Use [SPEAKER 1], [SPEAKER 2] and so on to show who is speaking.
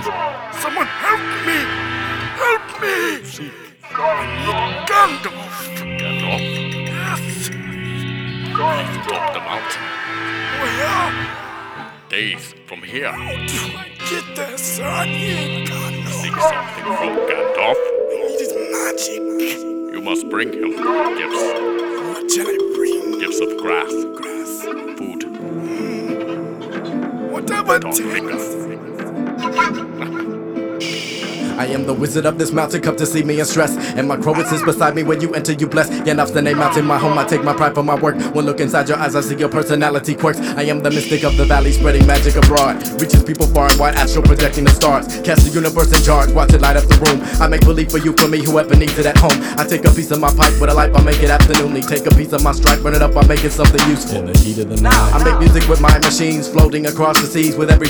[SPEAKER 1] Someone help me! Help me! I need Gandalf!
[SPEAKER 2] Gandalf?
[SPEAKER 1] Yes!
[SPEAKER 2] He's top the mountain.
[SPEAKER 1] Where?
[SPEAKER 2] Days from here.
[SPEAKER 1] How do I get there, sir? I need Gandalf.
[SPEAKER 2] Seek something from Gandalf.
[SPEAKER 1] I need his magic.
[SPEAKER 2] You must bring him gifts.
[SPEAKER 1] What shall I bring?
[SPEAKER 2] Gifts of grass,
[SPEAKER 1] Grass.
[SPEAKER 2] food,
[SPEAKER 1] Whatever
[SPEAKER 2] dog
[SPEAKER 1] takes.
[SPEAKER 2] finger.
[SPEAKER 3] I am the wizard of this mountain, come to see me in stress. And my crow sits beside me when you enter, you bless. Gandalf's the name, mountain, my home. I take my pride for my work. One look inside your eyes, I see your personality quirks. I am the mystic of the valley, spreading magic abroad. Reaches people far and wide, astral projecting the stars. Cast the universe in charge, watch it light up the room. I make believe for you, for me, whoever needs it at home. I take a piece of my pipe with a light, I make it afternoonly. Take a piece of my stripe, burn it up, I make it something useful.
[SPEAKER 4] In the heat of the night,
[SPEAKER 3] I make music with my machines, floating across the seas. With every